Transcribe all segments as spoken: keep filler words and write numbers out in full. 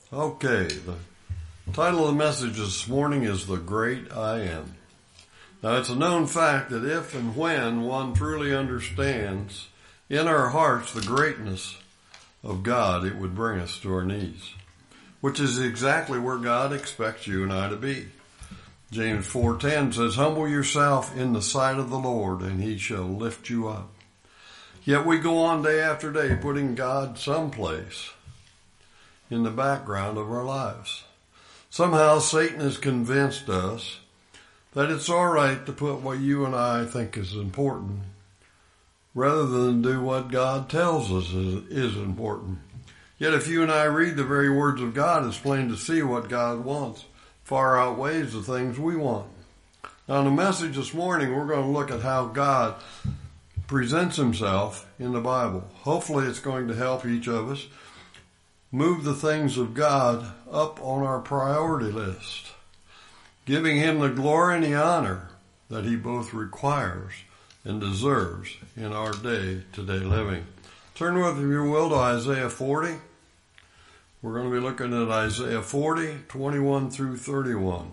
Okay, the title of the message this morning is The Great I Am. Now, it's a known fact that if and when one truly understands in our hearts the greatness of God, it would bring us to our knees, which is exactly where God expects you and I to be. James four ten says, "Humble yourself in the sight of the Lord, and he shall lift you up." Yet we go on day after day putting God someplace in the background of our lives. Somehow Satan has convinced us that it's all right to put what you and I think is important rather than do what God tells us is, is important. Yet if you and I read the very words of God, it's plain to see what God wants far outweighs the things we want. Now in the message this morning, we're going to look at how God presents himself in the Bible. Hopefully it's going to help each of us move the things of God up on our priority list, giving him the glory and the honor that he both requires and deserves in our day-to-day living. Turn with me, if you will, to Isaiah forty. We're going to be looking at Isaiah forty, twenty-one through thirty-one.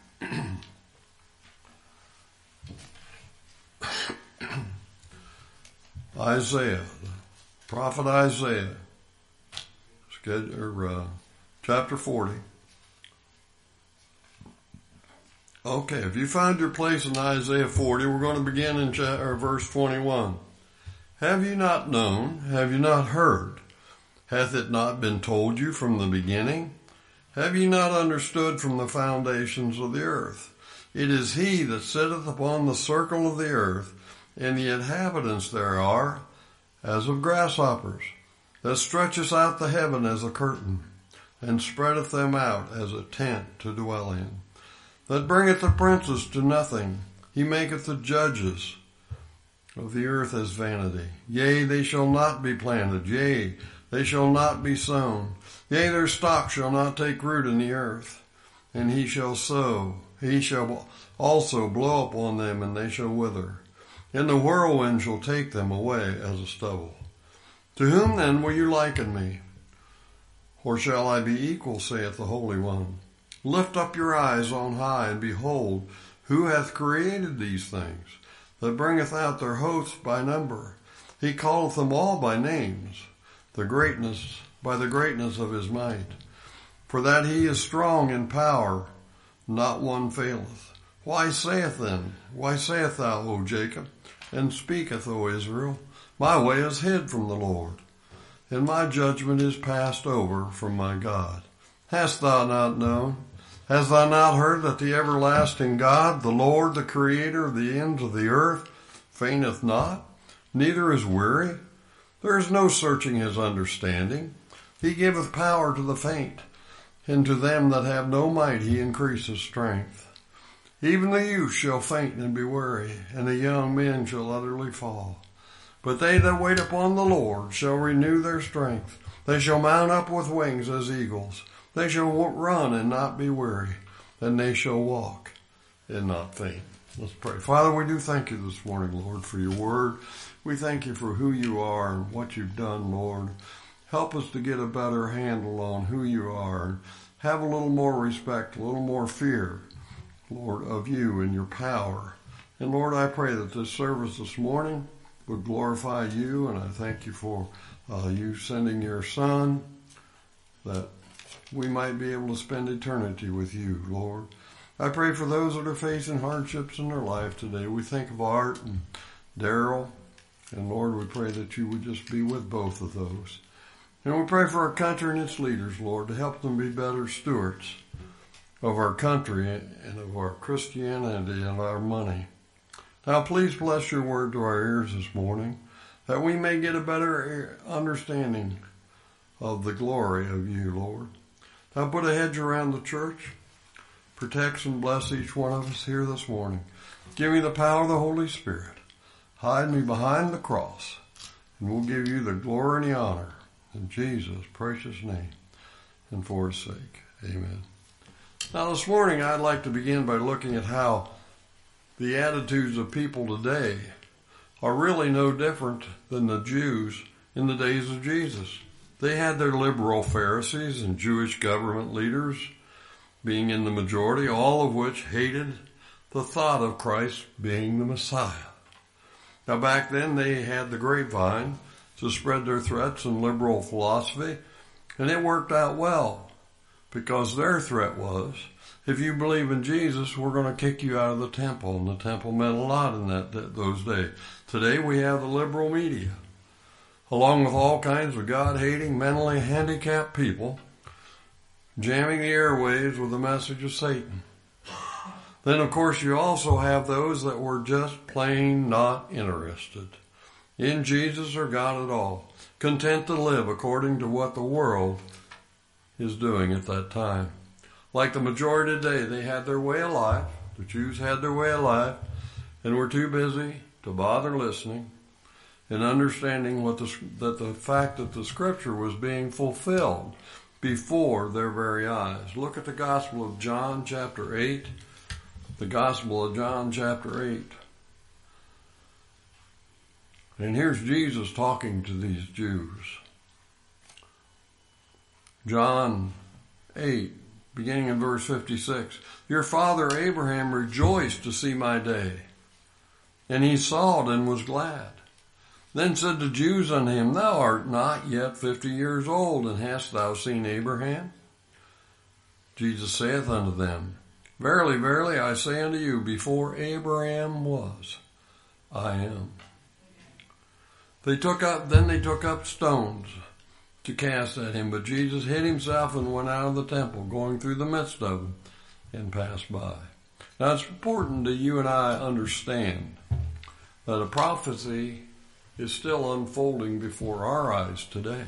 Isaiah, the prophet Isaiah, or, uh, chapter forty. Okay, if you found your place in Isaiah forty, we're going to begin in cha- or verse twenty-one. Have you not known? Have you not heard? Hath it not been told you from the beginning? Have you not understood from the foundations of the earth? It is he that sitteth upon the circle of the earth, and the inhabitants there are as of grasshoppers, that stretcheth out the heaven as a curtain, and spreadeth them out as a tent to dwell in, that bringeth the princes to nothing. He maketh the judges of the earth as vanity. Yea, they shall not be planted. Yea, they shall not be sown. Yea, their stock shall not take root in the earth. And he shall sow. He shall also blow upon them, and they shall wither. And the whirlwind shall take them away as a stubble. To whom then will you liken me? Or shall I be equal, saith the Holy One? Lift up your eyes on high, and behold, who hath created these things, that bringeth out their hosts by number? He calleth them all by names, the greatness, by the greatness of his might. For that he is strong in power, not one faileth. Why saith then, why sayest thou, O Jacob, and speaketh, O Israel? My way is hid from the Lord, and my judgment is passed over from my God. Hast thou not known? Hast thou not heard that the everlasting God, the Lord, the creator of the ends of the earth, fainteth not, neither is weary? There is no searching his understanding. He giveth power to the faint, and to them that have no might he increaseth strength. Even the youth shall faint and be weary, and the young men shall utterly fall. But they that wait upon the Lord shall renew their strength. They shall mount up with wings as eagles. They shall run and not be weary, and they shall walk and not faint. Let's pray. Father, we do thank you this morning, Lord, for your word. We thank you for who you are and what you've done, Lord. Help us to get a better handle on who you are and have a little more respect, a little more fear, Lord, of you and your power. And Lord, I pray that this service this morning would glorify you, and I thank you for uh, you sending your Son, that we might be able to spend eternity with you, Lord. I pray for those that are facing hardships in their life today. We think of Art and Daryl, and Lord, we pray that you would just be with both of those. And we pray for our country and its leaders, Lord, to help them be better stewards of our country and of our Christianity and our money. Now please bless your word to our ears this morning, that we may get a better understanding of the glory of you, Lord. Now put a hedge around the church, protect and bless each one of us here this morning. Give me the power of the Holy Spirit. Hide me behind the cross, and we'll give you the glory and the honor in Jesus' precious name and for his sake. Amen. Now this morning I'd like to begin by looking at how the attitudes of people today are really no different than the Jews in the days of Jesus. They had their liberal Pharisees and Jewish government leaders being in the majority, all of which hated the thought of Christ being the Messiah. Now back then they had the grapevine to spread their threats and liberal philosophy, and it worked out well because their threat was, if you believe in Jesus, we're going to kick you out of the temple, and the temple meant a lot in that, that those days. Today we have the liberal media, along with all kinds of God-hating, mentally handicapped people, jamming the airwaves with the message of Satan. Then, of course, you also have those that were just plain not interested in Jesus or God at all, content to live according to what the world is doing at that time. Like the majority today, they had their way of life. The Jews had their way of life, and were too busy to bother listening and understanding what the, that the fact that the Scripture was being fulfilled before their very eyes. Look at the Gospel of John, chapter eight. The Gospel of John, chapter eight. And here's Jesus talking to these Jews. John eight, beginning in verse fifty-six. Your father Abraham rejoiced to see my day, and he saw it and was glad. Then said the Jews unto him, Thou art not yet fifty years old, and hast thou seen Abraham? Jesus saith unto them, Verily, verily, I say unto you, before Abraham was, I am. They took up, then they took up stones to cast at him, but Jesus hid himself and went out of the temple, going through the midst of them, and passed by. Now it's important that you and I understand that a prophecy is still unfolding before our eyes today.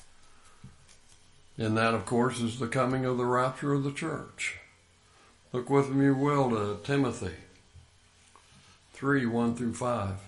And that, of course, is the coming of the rapture of the church. Look with me, you will, to Timothy three, one through five.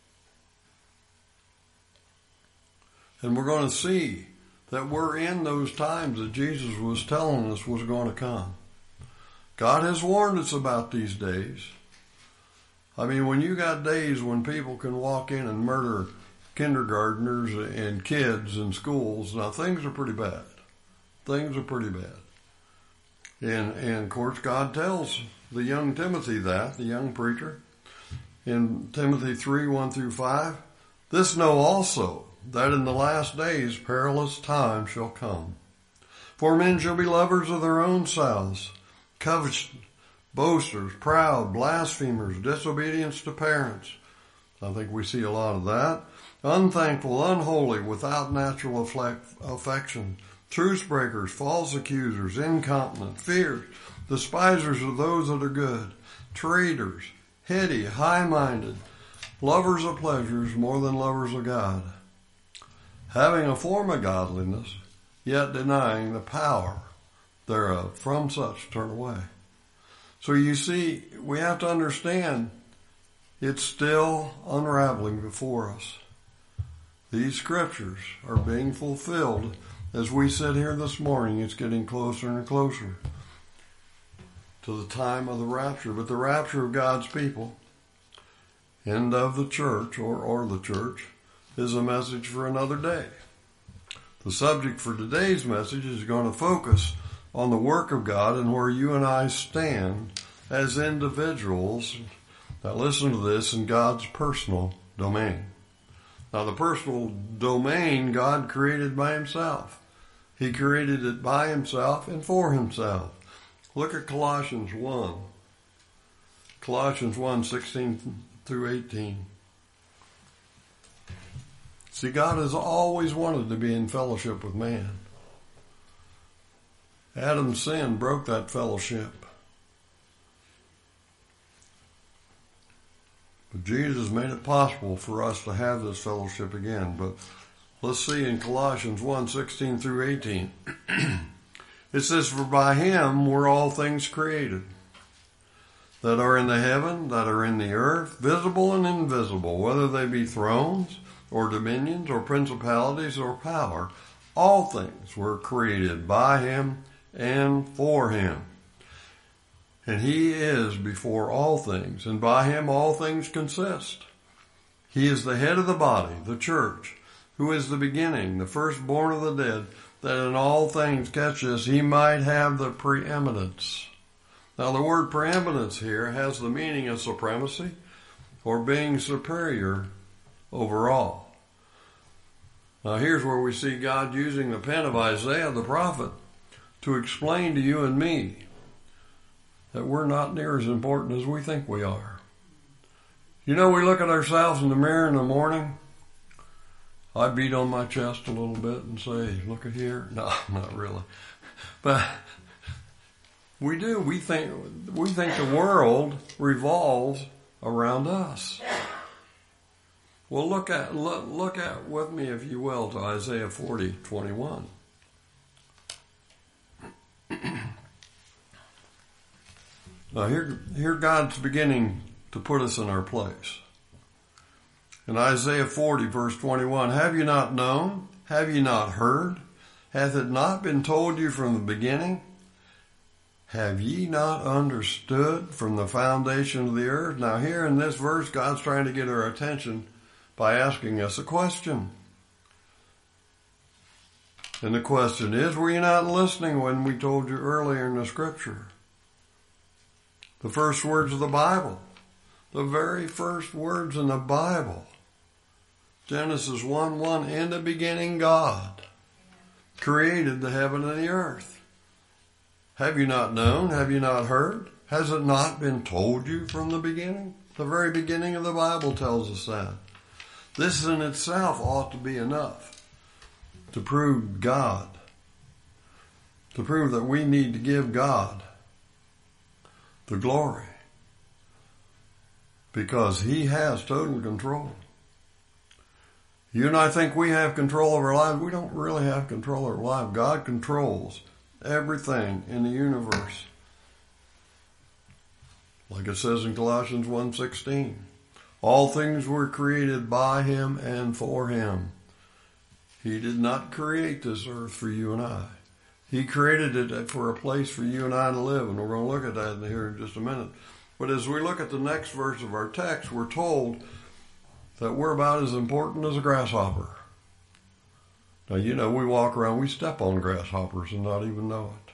And we're going to see that we're in those times that Jesus was telling us was going to come. God has warned us about these days. I mean, when you got days when people can walk in and murder kindergartners and kids in schools, now things are pretty bad. Things are pretty bad. And, and of course, God tells the young Timothy that, the young preacher, in Timothy three, one through five, This know also, that in the last days perilous times shall come. For men shall be lovers of their own selves, covetous, boasters, proud, blasphemers, disobedience to parents. I think we see a lot of that. Unthankful, unholy, without natural affection, truce breakers, false accusers, incontinent, fierce, despisers of those that are good, traitors, heady, high-minded, lovers of pleasures more than lovers of God, having a form of godliness, yet denying the power thereof. From such turn away. So you see, we have to understand it's still unraveling before us. These scriptures are being fulfilled as we sit here this morning. It's getting closer and closer to the time of the rapture. But the rapture of God's people and of the church, or, or the church, is a message for another day. The subject for today's message is going to focus on the work of God and where you and I stand as individuals. Now listen to this, in God's personal domain. Now the personal domain God created by himself. He created it by himself and for himself. Look at Colossians one. Colossians one, sixteen through eighteen. See, God has always wanted to be in fellowship with man. Adam's sin broke that fellowship. But Jesus made it possible for us to have this fellowship again. But let's see in Colossians one, sixteen through eighteen. It says, For by him were all things created, that are in the heaven, that are in the earth, visible and invisible, whether they be thrones, or dominions, or principalities, or power. All things were created by him and for him. And he is before all things, and by him all things consist. He is the head of the body, the church, who is the beginning, the firstborn of the dead, that in all things, catch this, he might have the preeminence. Now the word preeminence here has the meaning of supremacy or being superior over all. Now here's where we see God using the pen of Isaiah the prophet to explain to you and me that we're not near as important as we think we are. You know, we look at ourselves in the mirror in the morning. I beat on my chest a little bit and say, look at here. No, not really. But we do. We think, we think the world revolves around us. Well, look at, look, look at with me, if you will, to Isaiah forty twenty-one. Now here, here God's beginning to put us in our place. In Isaiah forty verse twenty-one, have you not known? Have you not heard? Hath it not been told you from the beginning? Have ye not understood from the foundation of the earth? Now here in this verse, God's trying to get our attention by asking us a question. And the question is, were you not listening when we told you earlier in the scripture? The first words of the Bible. The very first words in the Bible. Genesis one one, in the beginning God created the heaven and the earth. Have you not known? Have you not heard? Has it not been told you from the beginning? The very beginning of the Bible tells us that. This in itself ought to be enough to prove God, to prove that we need to give God the glory, because he has total control. You and I think we have control of our lives. We don't really have control of our life. God controls everything in the universe. Like it says in Colossians one sixteen, all things were created by him and for him. He did not create this earth for you and I. He created it for a place for you and I to live, and we're going to look at that here in just a minute. But as we look at the next verse of our text, we're told that we're about as important as a grasshopper. Now, you know, we walk around, we step on grasshoppers and not even know it.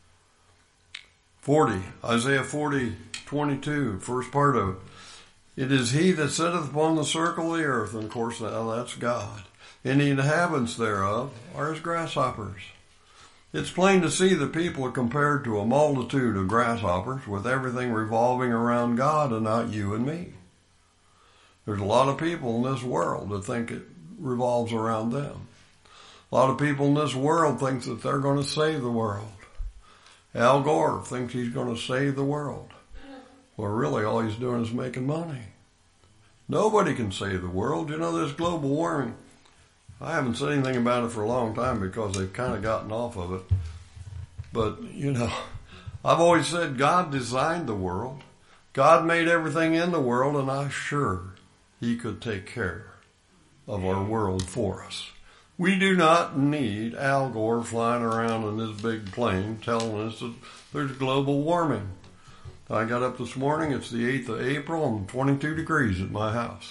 forty, Isaiah forty, twenty-two, first part of it. It is he that sitteth upon the circle of the earth, and of course now that's God, and the inhabitants thereof are as grasshoppers. It's plain to see that people are compared to a multitude of grasshoppers with everything revolving around God and not you and me. There's a lot of people in this world that think it revolves around them. A lot of people in this world think that they're going to save the world. Al Gore thinks he's going to save the world. Well, really all he's doing is making money. Nobody can save the world. You know, this global warming, I haven't said anything about it for a long time because they've kind of gotten off of it. But, you know, I've always said God designed the world. God made everything in the world, and I'm sure he could take care of our world for us. We do not need Al Gore flying around in this big plane telling us that there's global warming. I got up this morning, it's the eighth of April, and twenty-two degrees at my house.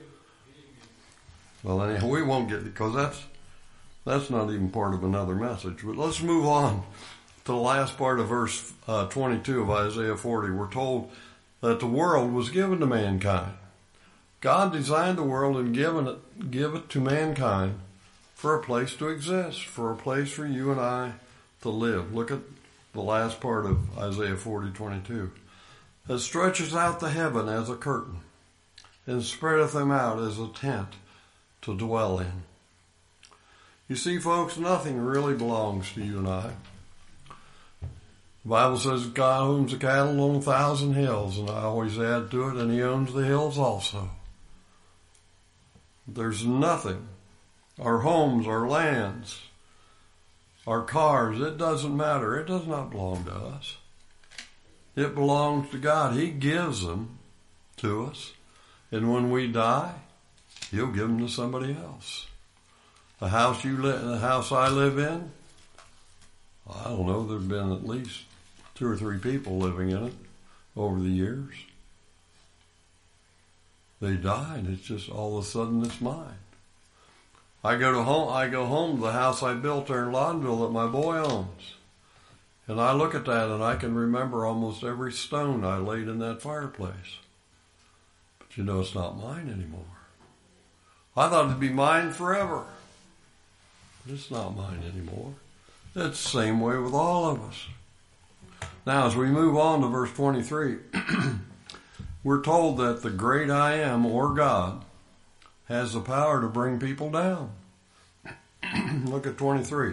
Well, anyhow, we won't get it because that's, that's not even part of another message. But let's move on to the last part of verse uh, twenty-two of Isaiah forty. We're told that the world was given to mankind. God designed the world and given it, give it to mankind for a place to exist, for a place for you and I to live. Look at the last part of Isaiah forty twenty-two. That stretches out the heaven as a curtain, and spreadeth them out as a tent to dwell in. You see, folks, nothing really belongs to you and I. The Bible says God owns the cattle on a thousand hills, and I always add to it, and he owns the hills also. There's nothing. Our homes, our lands, our cars, it doesn't matter. It does not belong to us. It belongs to God. He gives them to us. And when we die, he'll give them to somebody else. The house you live, the house I live in, I don't know, there've been at least two or three people living in it over the years. They die, and it's just all of a sudden it's mine. I go to home, I go home to the house I built there in Lauderdale that my boy owns. And I look at that and I can remember almost every stone I laid in that fireplace. But you know, it's not mine anymore. I thought it'd be mine forever. But it's not mine anymore. It's the same way with all of us. Now, as we move on to verse twenty-three, we're told that the great I am, or God, has the power to bring people down. Look at twenty-three.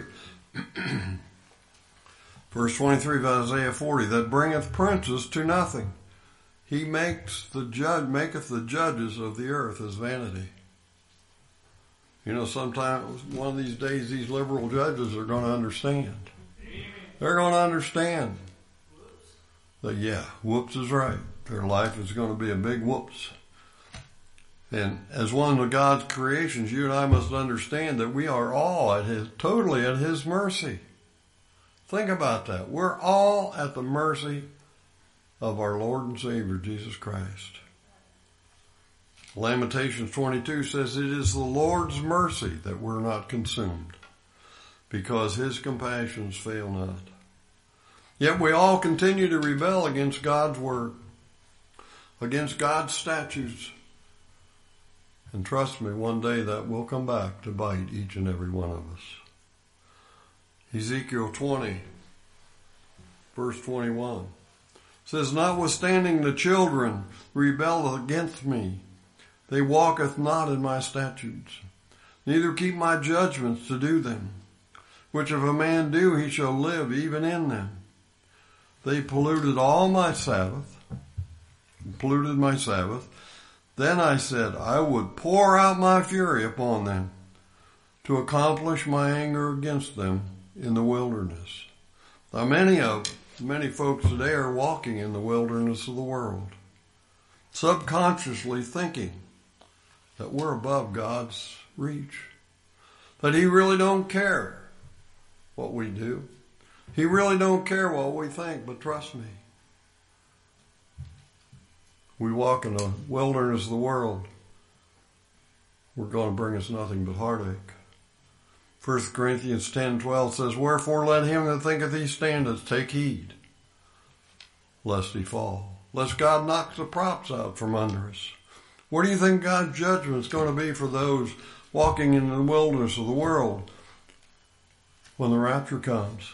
Verse twenty-three of Isaiah forty, that bringeth princes to nothing. He makes the judge, maketh the judges of the earth as vanity. You know, sometimes, one of these days, these liberal judges are going to understand. They're going to understand that, yeah, whoops is right. Their life is going to be a big whoops. And as one of God's creations, you and I must understand that we are all at His, totally at His mercy. Think about that. We're all at the mercy of our Lord and Savior, Jesus Christ. Lamentations twenty-two says, it is the Lord's mercy that we're not consumed, because His compassions fail not. Yet we all continue to rebel against God's word, against God's statutes. And trust me, one day that will come back to bite each and every one of us. Ezekiel twenty, verse twenty-one, says, notwithstanding the children rebel against me, they walketh not in my statutes, neither keep my judgments to do them. Which if a man do, he shall live even in them. They polluted all my Sabbath, polluted my Sabbath. Then I said, I would pour out my fury upon them to accomplish my anger against them in the wilderness. Now many of, many folks today are walking in the wilderness of the world, subconsciously thinking that we're above God's reach, that He really don't care what we do. He really don't care what we think, but trust me, we walk in the wilderness of the world, we're going to bring us nothing but heartache. First Corinthians ten twelve says, wherefore let him that thinketh he standeth take heed, lest he fall. Lest God knocks the props out from under us. What do you think God's judgment is going to be for those walking in the wilderness of the world when the rapture comes?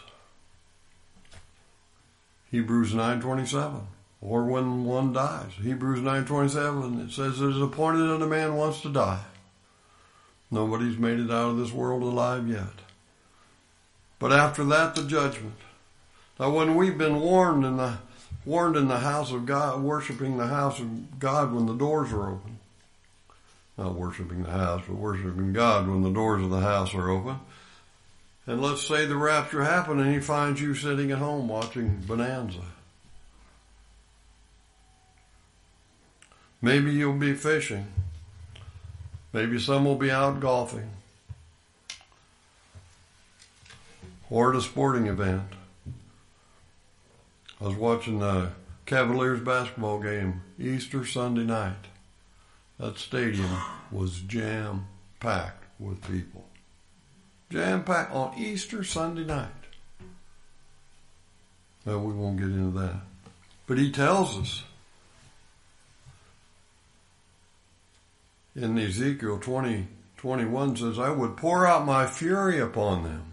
Hebrews nine twenty-seven. Or when one dies. Hebrews nine twenty-seven, it says it is appointed that a man wants to die. Nobody's made it out of this world alive yet. But after that, the judgment. Now when we've been warned in the warned in the house of God, worshiping the house of God when the doors are open. Not worshiping the house, but worshiping God when the doors of the house are open. And let's say the rapture happened and He finds you sitting at home watching Bonanza. Maybe you'll be fishing. Maybe some will be out golfing. Or at a sporting event. I was watching the Cavaliers basketball game Easter Sunday night. That stadium was jam-packed with people. Jam-packed on Easter Sunday night. Well, we won't get into that. But He tells us in Ezekiel twenty twenty-one says, I would pour out my fury upon them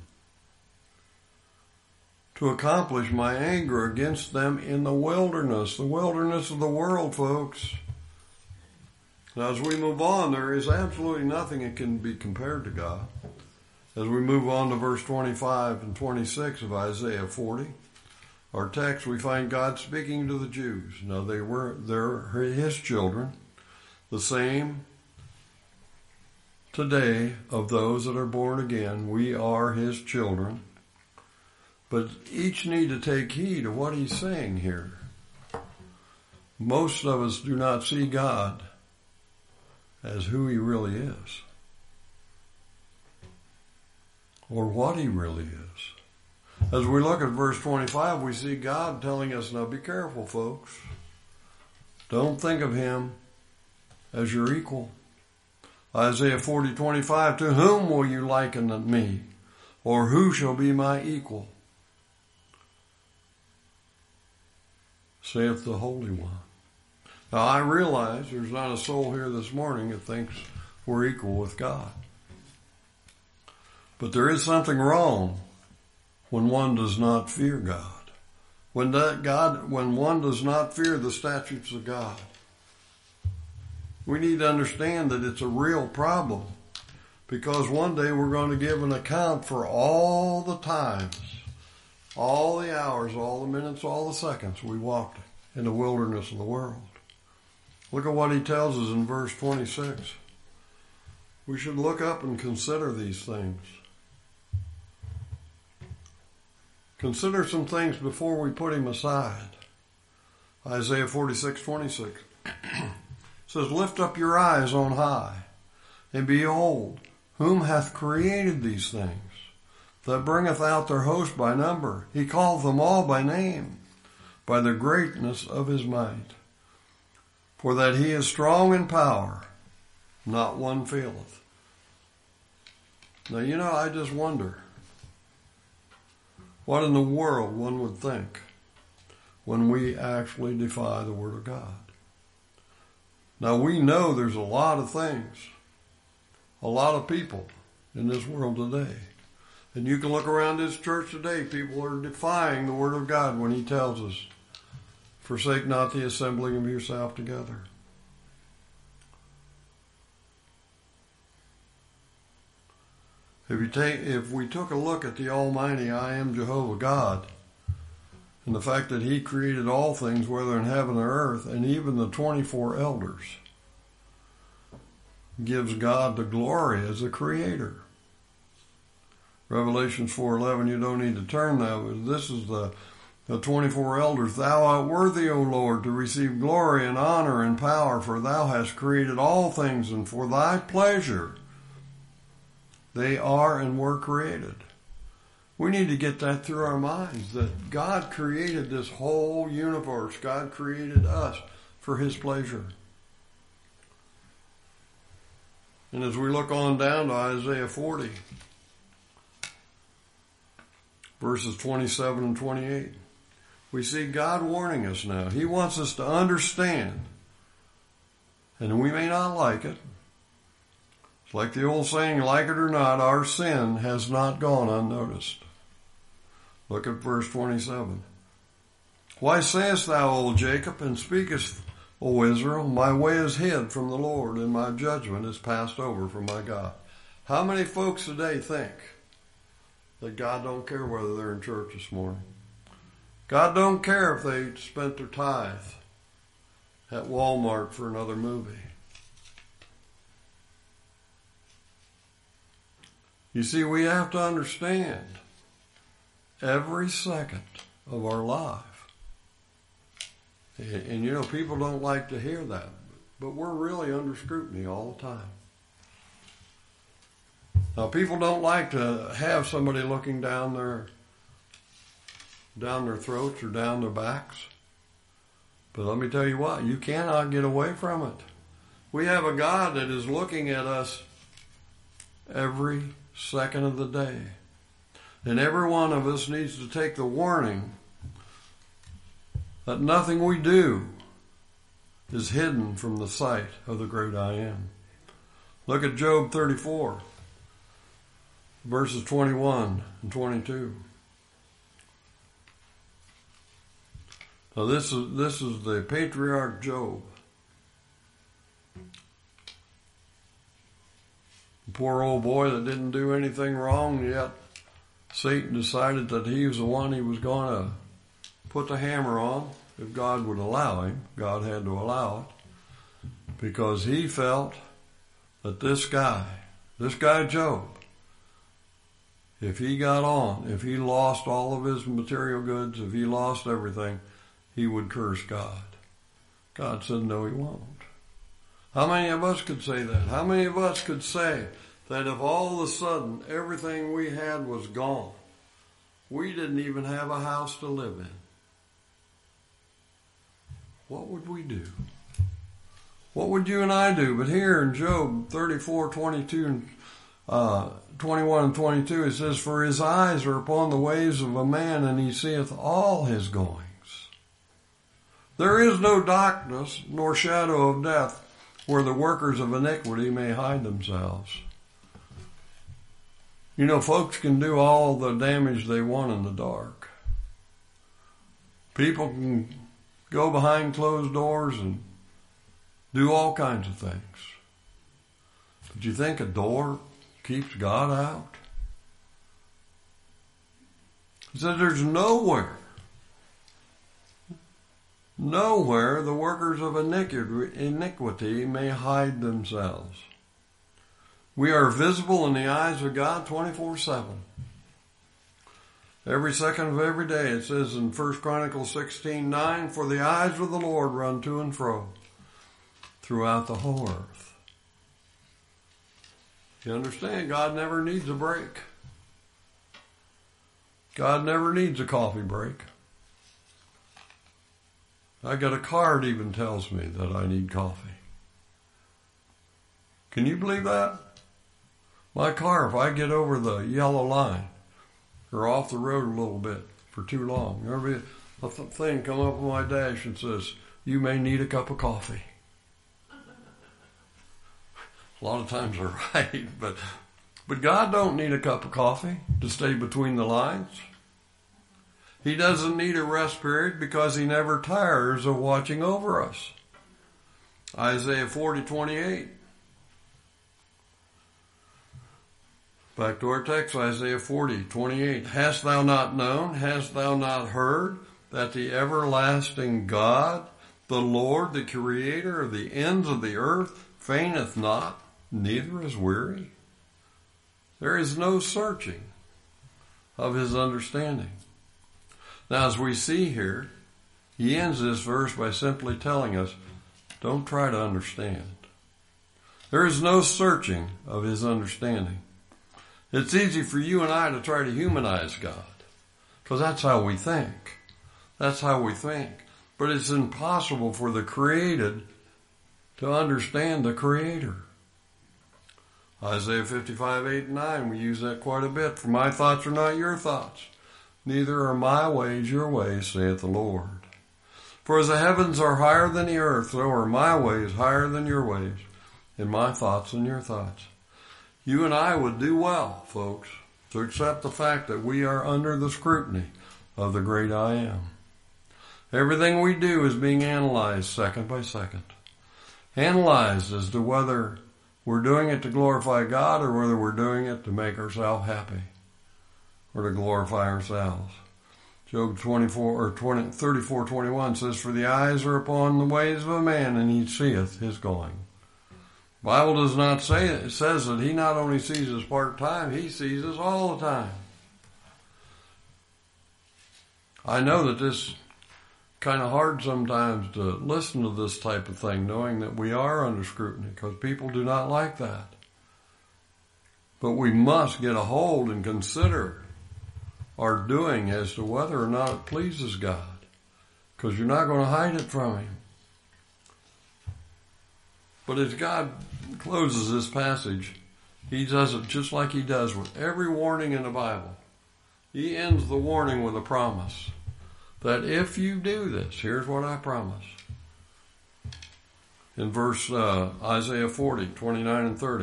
to accomplish my anger against them in the wilderness, the wilderness of the world, folks. Now, as we move on, there is absolutely nothing that can be compared to God. As we move on to verse twenty-five and twenty-six of Isaiah forty, our text, we find God speaking to the Jews. Now, they were, they're His children, the same today of those that are born again. We are His children. But each need to take heed of what He's saying here. Most of us do not see God as who He really is, or what He really is. As we look at verse twenty-five, we see God telling us, now be careful, folks. Don't think of Him as your equal. Isaiah forty twenty-five, to whom will you liken me? Or who shall be my equal? Saith the Holy One. Now I realize there's not a soul here this morning that thinks we're equal with God. But there is something wrong when one does not fear God. When that God, when one does not fear the statutes of God. We need to understand that it's a real problem, because one day we're going to give an account for all the times, all the hours, all the minutes, all the seconds we walked in the wilderness of the world. Look at what he tells us in verse twenty-six. We should look up and consider these things. Consider some things before we put him aside. Isaiah forty-six twenty-six says, lift up your eyes on high, and behold, whom hath created these things, that bringeth out their host by number. He calleth them all by name, by the greatness of his might. For that he is strong in power, not one faileth. Now, you know, I just wonder what in the world one would think when we actually defy the Word of God. Now, we know there's a lot of things, a lot of people in this world today. And you can look around this church today, people are defying the Word of God when he tells us, forsake not the assembling of yourself together. If you take, if we took a look at the Almighty I Am Jehovah God, and the fact that he created all things, whether in heaven or earth, and even the twenty-four elders, gives God the glory as a creator. Revelation four eleven, you don't need to turn now, but this is the, the twenty-four elders. Thou art worthy, O Lord, to receive glory and honor and power, for thou hast created all things, and for thy pleasure they are and were created. We need to get that through our minds, that God created this whole universe. God created us for his pleasure. And as we look on down to Isaiah forty, verses twenty-seven and twenty-eight, we see God warning us now. He wants us to understand, and we may not like it. It's like the old saying, like it or not, our sin has not gone unnoticed. Look at verse twenty-seven. Why sayest thou, O Jacob, and speakest, O Israel, my way is hid from the Lord, and my judgment is passed over from my God? How many folks today think that God don't care whether they're in church this morning? God don't care if they spent their tithe at Walmart for another movie. You see, we have to understand every second of our life. And, and you know, people don't like to hear that, but we're really under scrutiny all the time. Now, people don't like to have somebody looking down their down their throats or down their backs. But let me tell you what, you cannot get away from it. We have a God that is looking at us every second of the day. And every one of us needs to take the warning that nothing we do is hidden from the sight of the great I Am. Look at Job thirty-four, verses twenty-one and twenty-two. Now this is this is the patriarch Job. The poor old boy that didn't do anything wrong, yet Satan decided that he was the one he was going to put the hammer on. If God would allow him, God had to allow it, because he felt that this guy, this guy Job, if he got on, if he lost all of his material goods, if he lost everything, he would curse God. God said, no, he won't. How many of us could say that? How many of us could say that if all of a sudden everything we had was gone, we didn't even have a house to live in, what would we do? What would you and I do? But here in Job thirty-four, twenty-two, and uh, twenty-one and twenty-two, it says, "For his eyes are upon the ways of a man, and he seeth all his goings. There is no darkness, nor shadow of death, where the workers of iniquity may hide themselves." You know, folks can do all the damage they want in the dark. People can go behind closed doors and do all kinds of things. But you think a door keeps God out? He says there's nowhere, nowhere the workers of iniquity may hide themselves. We are visible in the eyes of God twenty-four seven. Every second of every day, it says in First Chronicles sixteen nine, "For the eyes of the Lord run to and fro throughout the whole earth." You understand? God never needs a break. God never needs a coffee break. I got a card even tells me that I need coffee. Can you believe that? My car, if I get over the yellow line or off the road a little bit for too long, there'll be a thing come up on my dash and says, "You may need a cup of coffee." A lot of times they're right, but but God don't need a cup of coffee to stay between the lines. He doesn't need a rest period because he never tires of watching over us. Isaiah forty twenty-eight. Back to our text, Isaiah forty twenty-eight. "Hast thou not known, hast thou not heard, that the everlasting God, the Lord, the creator of the ends of the earth, fainteth not, neither is weary?" There is no searching of his understanding. Now, as we see here, he ends this verse by simply telling us, don't try to understand. There is no searching of his understanding. It's easy for you and I to try to humanize God, because that's how we think. That's how we think. But it's impossible for the created to understand the Creator. Isaiah fifty-five, eight and nine, we use that quite a bit. "For my thoughts are not your thoughts, neither are my ways your ways, saith the Lord. For as the heavens are higher than the earth, so are my ways higher than your ways, and my thoughts than your thoughts." You and I would do well, folks, to accept the fact that we are under the scrutiny of the great I Am. Everything we do is being analyzed second by second. Analyzed as to whether we're doing it to glorify God or whether we're doing it to make ourselves happy or to glorify ourselves. Job twenty-four or twenty, thirty-four twenty-one says, "For the eyes are upon the ways of a man, and he seeth his going." The Bible does not say it. It says that he not only sees us part-time, he sees us all the time. I know that this kind of hard sometimes to listen to this type of thing, knowing that we are under scrutiny, because people do not like that. But we must get a hold and consider our doing as to whether or not it pleases God, because you're not going to hide it from him. But as God closes this passage, he does it just like he does with every warning in the Bible. He ends the warning with a promise that if you do this, here's what I promise. In verse uh, Isaiah forty, twenty-nine and thirty.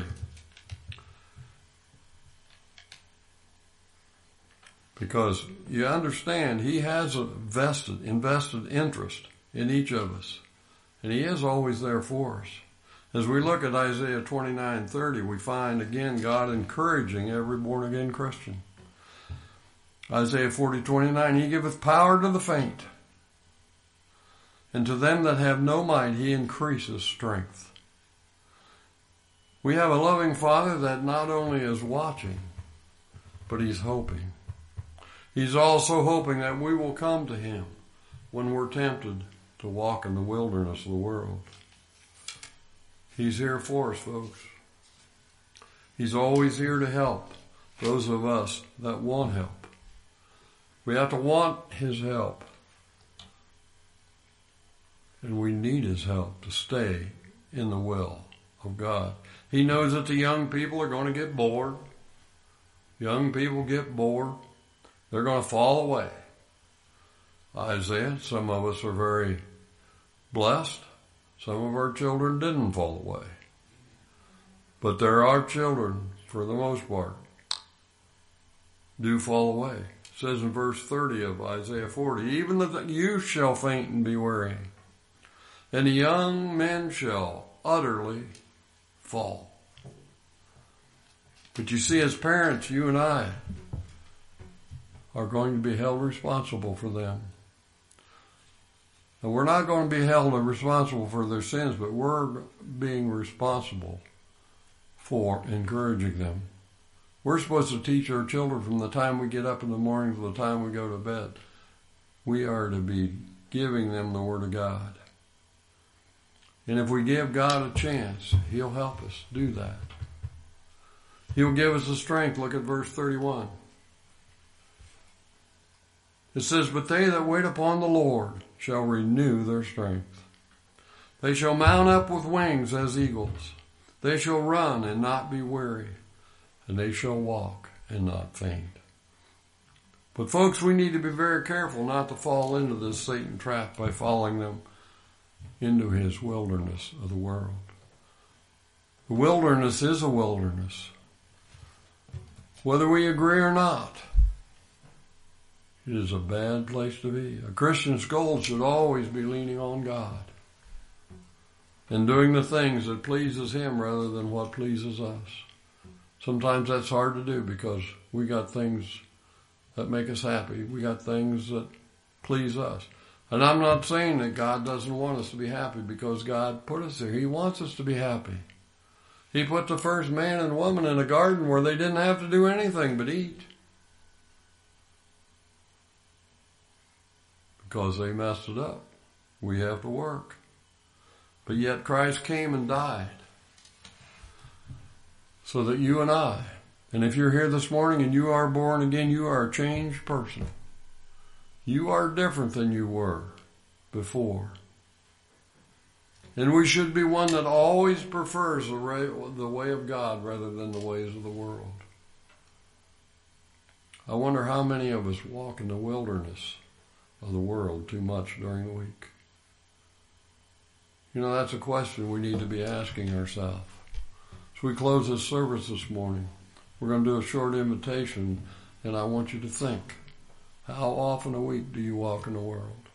Because you understand, he has a vested, invested interest in each of us. And he is always there for us. As we look at Isaiah twenty-nine thirty, we find again God encouraging every born-again Christian. Isaiah forty twenty-nine, "He giveth power to the faint, and to them that have no might he increases strength." We have a loving Father that not only is watching, but he's hoping. He's also hoping that we will come to him when we're tempted to walk in the wilderness of the world. He's here for us, folks. He's always here to help those of us that want help. We have to want his help. And we need his help to stay in the will of God. He knows that the young people are going to get bored. Young people get bored. They're going to fall away. Isaiah, some of us are very blessed. Some of our children didn't fall away. But there are children, for the most part, do fall away. It says in verse thirty of Isaiah forty, even the youth shall faint and be weary, and the young men shall utterly fall. But you see, as parents, you and I are going to be held responsible for them. And we're not going to be held responsible for their sins, but we're being responsible for encouraging them. We're supposed to teach our children from the time we get up in the morning to the time we go to bed. We are to be giving them the Word of God. And if we give God a chance, He'll help us do that. He'll give us the strength. Look at verse thirty-one. It says, but they that wait upon the Lord shall renew their strength. They shall mount up with wings as eagles. They shall run and not be weary, and they shall walk and not faint. But folks, we need to be very careful not to fall into this Satan trap by following them into his wilderness of the world. The wilderness is a wilderness. Whether we agree or not, it is a bad place to be. A Christian's goal should always be leaning on God and doing the things that pleases Him rather than what pleases us. Sometimes that's hard to do because we got things that make us happy. We got things that please us. And I'm not saying that God doesn't want us to be happy because God put us there. He wants us to be happy. He put the first man and woman in a garden where they didn't have to do anything but eat. Because they messed it up. We have to work. But yet Christ came and died so that you and I, and if you're here this morning and you are born again, you are a changed person. You are different than you were before. And we should be one that always prefers the way of God rather than the ways of the world. I wonder how many of us walk in the wilderness of the world too much during the week. You know, that's a question we need to be asking ourselves. As we close this service this morning, we're going to do a short invitation, and I want you to think, how often a week do you walk in the world?